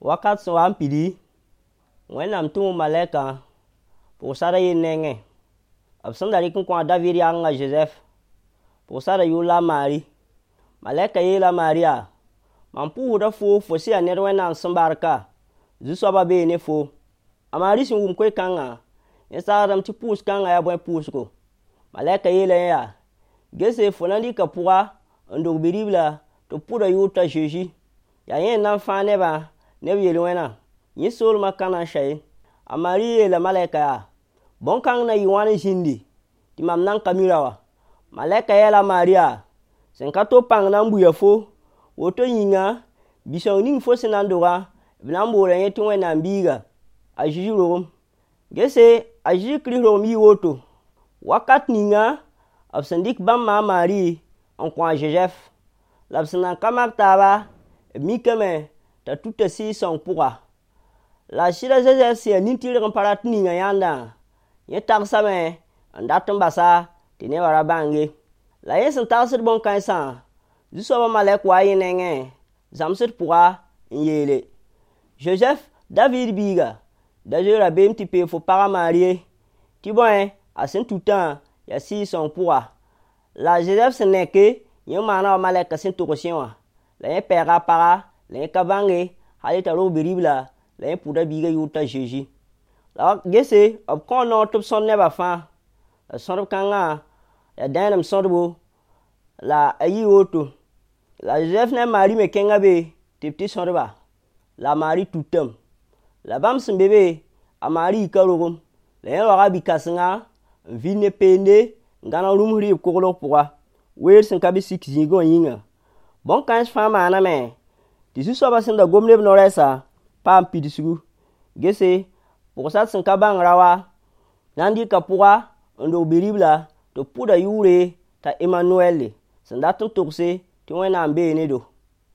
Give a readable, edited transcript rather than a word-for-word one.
Wakat so an pidi wẽnnaam tʋʋm malɛkã pʋgʋsara yɩ nengẽ b sẽn da rɩk n kõ David yagengã Joseph pʋgʋsara yʋʋla a Maari. Malɛkã yeela Maari yaa: mam pʋʋsda fo sẽn yaa ned Wẽnnaam sẽn barka, Zu-soabã bee ne fo. A Maari sẽn wʋm koe-kãngã, yẽ sagdame tɩ pʋʋs-kãngã yaa bõe pʋʋsgo. Malɛkã yeela yẽ yaa: gese fo na n dɩka pʋga n dog bi-ribla tɩ b pʋda yʋʋr t'a Zeezi. Yaa yẽ n na n fãa nebã ne b yel-wẽnã. Yẽ soolmã kãna n sa ye. A Maari yeela malɛkã yaa: bõn-kãng na yɩ wãn n zĩndi tɩ mam nan ka mi ra wa. Malɛkã yeela a Maari yaa: sẽn ka to pãng na n buya fo, woto yĩnga bi-sõng ning fo sẽn na n dogã b na n boola yẽ tɩ Wẽnnaam biiga. A Zeezi rogem. Gese a Zeezi Kirist rogem yɩ woto: wakat ninga b sẽn dɩk bãmbã a Maari n kõ a Zozɛf, la b sẽn nan ka mak taaba, b mikame t'a tut t'a Sɩɩg-sõng pʋga. La a sɩd a Zozɛf sẽn yaa nin-tɩrg n pa rat ninga yãndã, yẽ tagsame n dat n basa tɩ nebã ra bãng ye. La yẽ sẽn tagsd bõn-kãensã, Zu-soabã malɛk waa yẽ nengẽ zãmsd pʋga n yeele: Zozɛf, David biiga, da zoe rabeem tɩ pee fo pag a Maari ye, tɩ bõe a sẽn tutã yaa Sɩɩg-sõng pʋga. La a Zozɛf sẽn neke, yẽ maana wa malɛkã sẽn togs yẽ wã. La yẽ pɛɛga a paga, la yẽ ka bãnge hal t'a rog bi-ribla, la yẽ pʋda biigã yʋʋr t'a Zeezi. La gese b kõ noor tɩ b sõd nebã fãa. La sõdb kãngã yaa dẽenem sõdbo, la a yɩ woto: la a Zozɛf ne a Maari me kẽnga be tɩ b tɩ sõdba. La a Maari tutame. La bãmb sẽn be be, a Maari yika rogem. La yẽ roaga bi-kãsengã n vɩd ne peende n gãneg rũms rɩɩb koglg pʋga, weer sẽn ka be sik zĩigẽ wã yĩnga. Bõn-kãens fãa maaname tɩ Zu-soabã sẽn da gom neb no-rɛɛsã paam pidsgu. Gese pʋgsat sẽn ka bãng ra wa na n dɩka pʋga n dog bi-ribla tɩ b pʋda yʋʋre t'a Emanuɛlle sẽn dat n togse tɩ Wẽnnaam bee ne do.